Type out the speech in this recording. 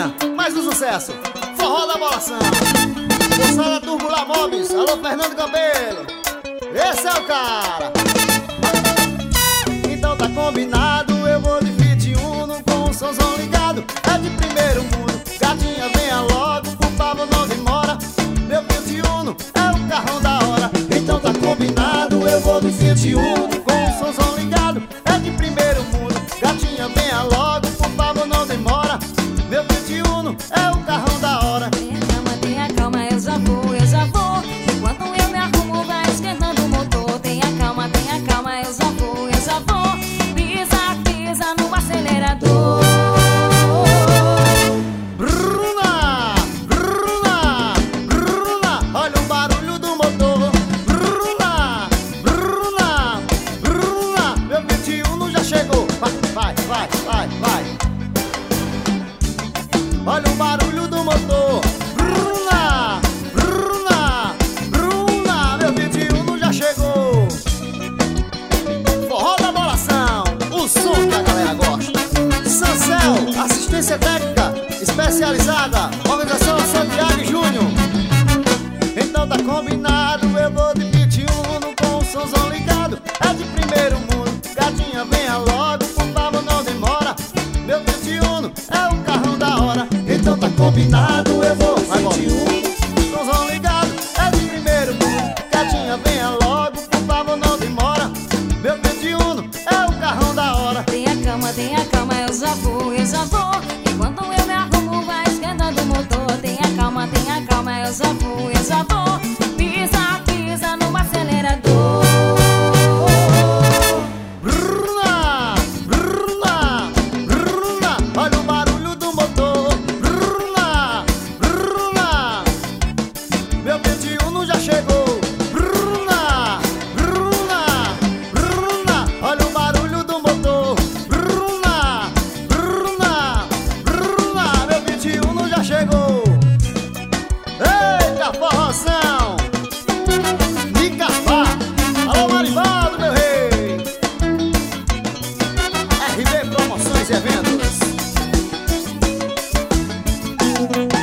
Paulinha, mais um sucesso, forró da bolação. Moçada Turbula Mobs, alô Fernando Campelo, esse é o cara. Então tá combinado, eu vou de Fiat Uno com o somzão ligado. É de primeiro mundo, gatinha venha logo, por favor não demora. Meu Fiat Uno é o carrão da hora. Então tá combinado, eu vou de Fiat Uno com o somzão ligado. É de primeiro mundo, gatinha venha logo, por favor não demora. Meu Fiat Uno é o carrão da hora. Tenha calma, eu já vou, eu já vou. Enquanto eu me arrumo, vai esquentando o motor. Tenha calma, eu já vou, eu já vou. Pisa, pisa no acelerador. Bruna, Bruna, Bruna, olha o barulho do motor. Bruna, Bruna, Bruna, meu Fiat Uno já chegou. Vai, vai, vai, vai, vai. Olha o barulho do motor. Bruna, Bruna, Bruna, meu Fiat Uno já chegou. Forró da bolação, o som que a galera gosta. Sancel, assistência técnica especializada, organização Santiago e Júnior. Então tá combinado, eu vou de Fiat Uno com o somzão ligado. É de primeiro mundo, gatinha venha logo, por favor não demora. Meu Fiat Uno é o carrão da hora. Então tá combinado, eu vou de Fiat Uno, somzão ligado. É de primeiro mundo, gatinha venha logo, por favor não demora. Meu Fiat Uno é o carrão da hora. Tenha calma, eu já vou, eu já vou. Enquanto eu me arrumo, vai esquentando o motor. Tenha calma, eu já vou, eu já vou. Pisa, pisa no acelerador. Bruna, Bruna, Bruna, olha o barulho do motor. Bruna, Bruna, meu Fiat Uno já chegou. Bruna, Bruna, Bruna, olha o barulho do motor. Bruna, Bruna, Bruna, meu Fiat Uno já chegou. Eita, forrozão de Cafá. Alô Marivaldo, meu rei. RB Promoções e Eventos.